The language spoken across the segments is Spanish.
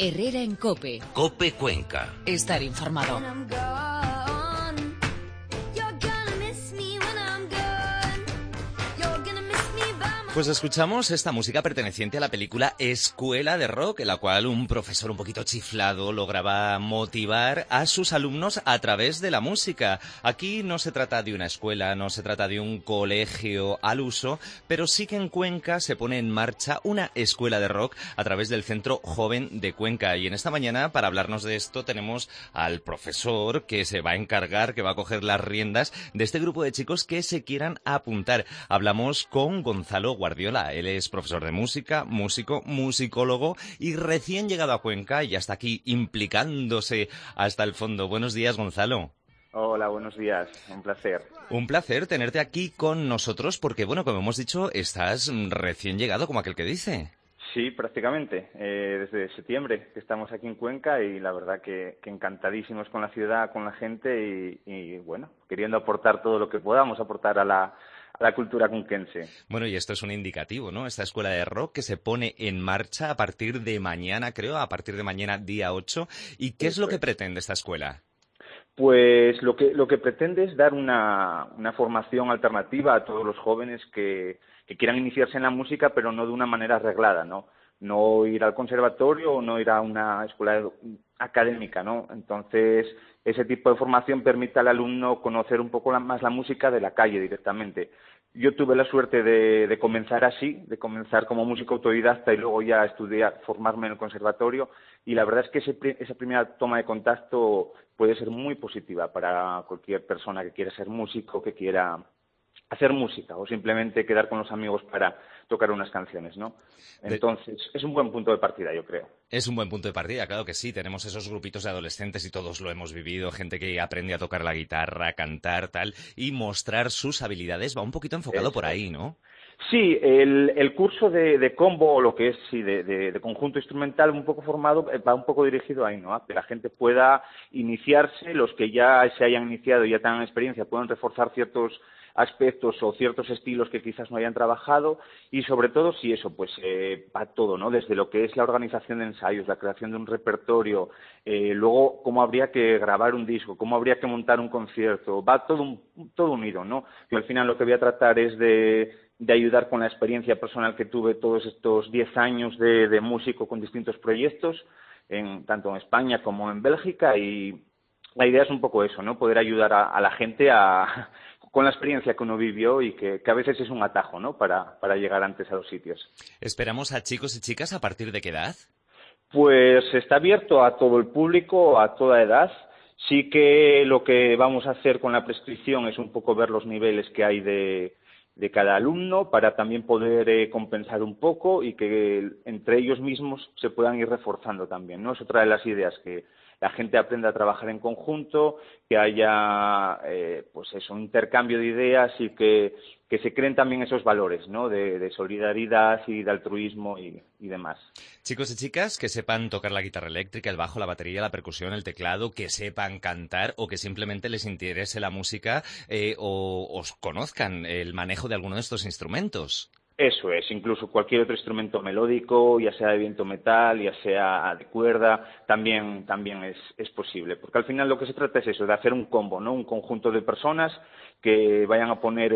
Herrera en COPE. COPE Cuenca. Estar informado. Pues escuchamos esta música perteneciente a la película Escuela de Rock, en la cual un profesor un poquito chiflado lograba motivar a sus alumnos a través de la música. Aquí no se trata de una escuela, no se trata de un colegio al uso, pero sí que en Cuenca se pone en marcha una escuela de rock a través del Centro Joven de Cuenca. Y en esta mañana, para hablarnos de esto, tenemos al profesor que se va a encargar, que va a coger las riendas de este grupo de chicos que se quieran apuntar. Hablamos con Gonzalo Guardiola. Él es profesor de música, músico, musicólogo y recién llegado a Cuenca y hasta aquí implicándose hasta el fondo. Buenos días, Gonzalo. Hola, buenos días. Un placer. Un placer tenerte aquí con nosotros porque, bueno, como hemos dicho, estás recién llegado, como aquel que dice. Sí, prácticamente. Desde septiembre que estamos aquí en Cuenca y la verdad que encantadísimos con la ciudad, con la gente y bueno, queriendo aportar todo lo que podamos aportar a la cultura cunquense. Bueno, y esto es un indicativo, ¿no? Esta escuela de rock que se pone en marcha a partir de mañana, creo, a partir de mañana día 8. ¿Y qué es lo que pretende esta escuela? Pues lo que pretende es dar una formación alternativa a todos los jóvenes que quieran iniciarse en la música, pero no de una manera arreglada, ¿no? No ir al conservatorio o no ir a una escuela académica, ¿no? Entonces, ese tipo de formación permite al alumno conocer un poco más la música de la calle directamente. Yo tuve la suerte de comenzar así, de comenzar como músico autodidacta y luego ya estudiar, formarme en el conservatorio, y la verdad es que esa primera toma de contacto puede ser muy positiva para cualquier persona que quiera ser músico, que quiera hacer música o simplemente quedar con los amigos para tocar unas canciones, ¿no? Entonces, es un buen punto de partida, yo creo. Es un buen punto de partida, claro que sí. Tenemos esos grupitos de adolescentes y todos lo hemos vivido, gente que aprende a tocar la guitarra, a cantar, tal, y mostrar sus habilidades. Va un poquito enfocado por ahí, ¿no? Sí, el curso de combo, o lo que es de conjunto instrumental, un poco formado, va un poco dirigido ahí, ¿no? A que la gente pueda iniciarse, los que ya se hayan iniciado y ya tengan experiencia, puedan reforzar ciertos aspectos o ciertos estilos que quizás no hayan trabajado y sobre todo si eso pues va todo, ¿no? Desde lo que es la organización de ensayos, la creación de un repertorio, luego cómo habría que grabar un disco, cómo habría que montar un concierto, va todo unido, ¿no? Yo al final lo que voy a tratar es de ayudar con la experiencia personal que tuve todos estos 10 años de músico con distintos proyectos, tanto en España como en Bélgica, y la idea es un poco eso, ¿no? Poder ayudar a la gente con la experiencia que uno vivió y que a veces es un atajo, ¿no? Para llegar antes a los sitios. ¿Esperamos a chicos y chicas a partir de qué edad? Pues está abierto a todo el público, a toda edad. Sí que lo que vamos a hacer con la prescripción es un poco ver los niveles que hay de cada alumno para también poder compensar un poco y que entre ellos mismos se puedan ir reforzando también, ¿no? Es otra de las ideas, que la gente aprenda a trabajar en conjunto, que haya pues eso, un intercambio de ideas y que se creen también esos valores, ¿no? De solidaridad y de altruismo y demás. Chicos y chicas que sepan tocar la guitarra eléctrica, el bajo, la batería, la percusión, el teclado, que sepan cantar o que simplemente les interese la música o os conozcan el manejo de alguno de estos instrumentos. Eso es, incluso cualquier otro instrumento melódico, ya sea de viento metal, ya sea de cuerda, también es posible. Porque al final lo que se trata es eso, de hacer un combo, ¿no? Un conjunto de personas que vayan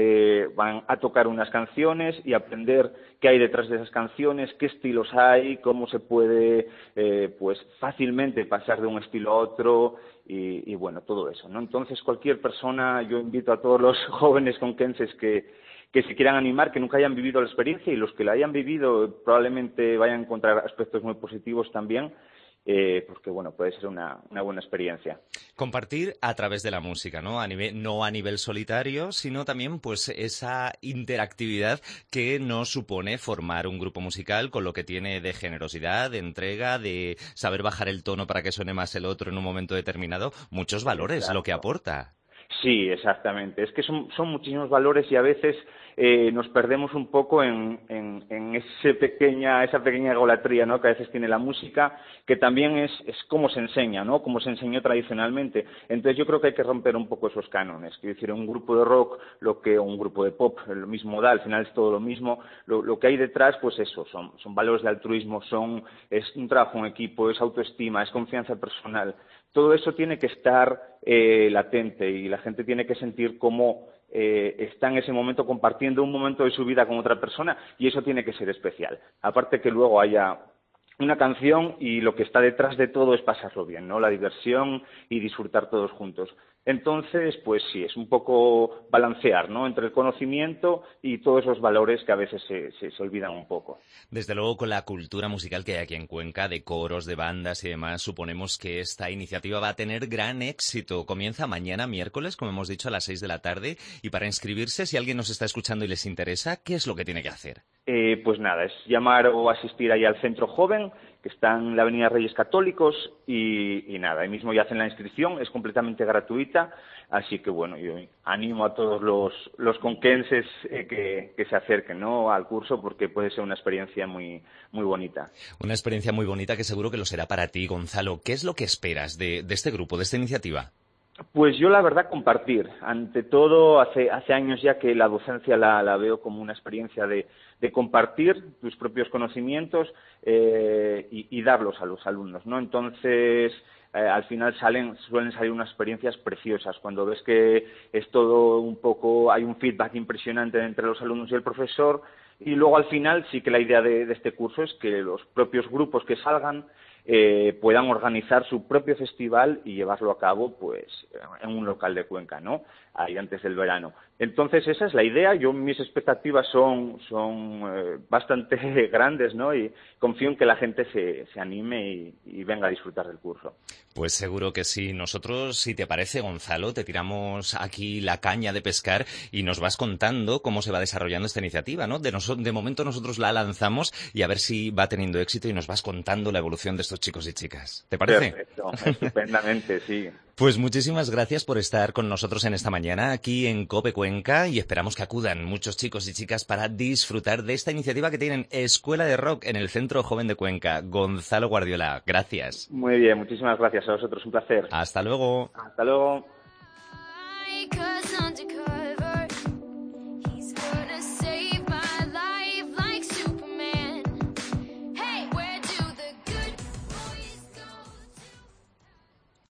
a tocar unas canciones y aprender qué hay detrás de esas canciones, qué estilos hay, cómo se puede pues fácilmente pasar de un estilo a otro y bueno, todo eso, ¿no? Entonces cualquier persona, yo invito a todos los jóvenes conquenses que se quieran animar, que nunca hayan vivido la experiencia, y los que la hayan vivido probablemente vayan a encontrar aspectos muy positivos también, porque bueno, puede ser una buena experiencia. Compartir a través de la música, ¿no? No a nivel solitario, sino también pues esa interactividad que nos supone formar un grupo musical, con lo que tiene de generosidad, de entrega, de saber bajar el tono para que suene más el otro en un momento determinado. Muchos valores, Exacto. Lo que aporta. Sí, exactamente. Es que son muchísimos valores y a veces nos perdemos un poco en esa pequeña egolatría, ¿no?, que a veces tiene la música, que también es como se enseña, ¿no?, como se enseñó tradicionalmente. Entonces yo creo que hay que romper un poco esos cánones. Quiero decir, un grupo de rock, un grupo de pop, lo mismo da, al final es todo lo mismo. Lo que hay detrás, pues eso, son valores de altruismo, es un trabajo en equipo, es autoestima, es confianza personal. Todo eso tiene que estar latente y la gente tiene que sentir cómo está en ese momento compartiendo un momento de su vida con otra persona, y eso tiene que ser especial. Aparte que luego haya una canción y lo que está detrás de todo es pasarlo bien, ¿no? La diversión y disfrutar todos juntos. Entonces, pues sí, es un poco balancear, ¿no?, entre el conocimiento y todos esos valores que a veces se olvidan un poco. Desde luego, con la cultura musical que hay aquí en Cuenca, de coros, de bandas y demás, suponemos que esta iniciativa va a tener gran éxito. Comienza mañana, miércoles, como hemos dicho, a las 6 de la tarde. Y para inscribirse, si alguien nos está escuchando y les interesa, ¿qué es lo que tiene que hacer? Pues nada, es llamar o asistir ahí al Centro Joven, que está en la Avenida Reyes Católicos, y nada, ahí mismo ya hacen la inscripción, es completamente gratuita, así que bueno, yo animo a todos los conquenses que se acerquen, ¿no?, al curso, porque puede ser una experiencia muy, muy bonita. Una experiencia muy bonita que seguro que lo será para ti, Gonzalo. ¿Qué es lo que esperas de este grupo, de esta iniciativa? Pues yo la verdad compartir. Ante todo, hace años ya que la docencia la veo como una experiencia de compartir tus propios conocimientos y darlos a los alumnos, ¿no? Entonces, al final suelen salir unas experiencias preciosas. Cuando ves que es todo un poco, hay un feedback impresionante entre los alumnos y el profesor, y luego al final sí que la idea de este curso es que los propios grupos que salgan puedan organizar su propio festival y llevarlo a cabo pues en un local de Cuenca, ¿no?, ahí antes del verano. Entonces esa es la idea. Mis expectativas son bastante grandes, ¿no?, y confío en que la gente se anime y venga a disfrutar del curso. Pues seguro que sí. Nosotros, si te parece, Gonzalo, te tiramos aquí la caña de pescar y nos vas contando cómo se va desarrollando esta iniciativa, ¿no? De momento nosotros la lanzamos y a ver si va teniendo éxito y nos vas contando la evolución de estos chicos y chicas. ¿Te parece? Perfecto, estupendamente, sí. Pues muchísimas gracias por estar con nosotros en esta mañana aquí en COPE Cuenca, y esperamos que acudan muchos chicos y chicas para disfrutar de esta iniciativa que tienen Escuela de Rock en el Centro Joven de Cuenca. Gonzalo Guardiola, gracias. Muy bien, muchísimas gracias a vosotros, un placer. Hasta luego. Hasta luego.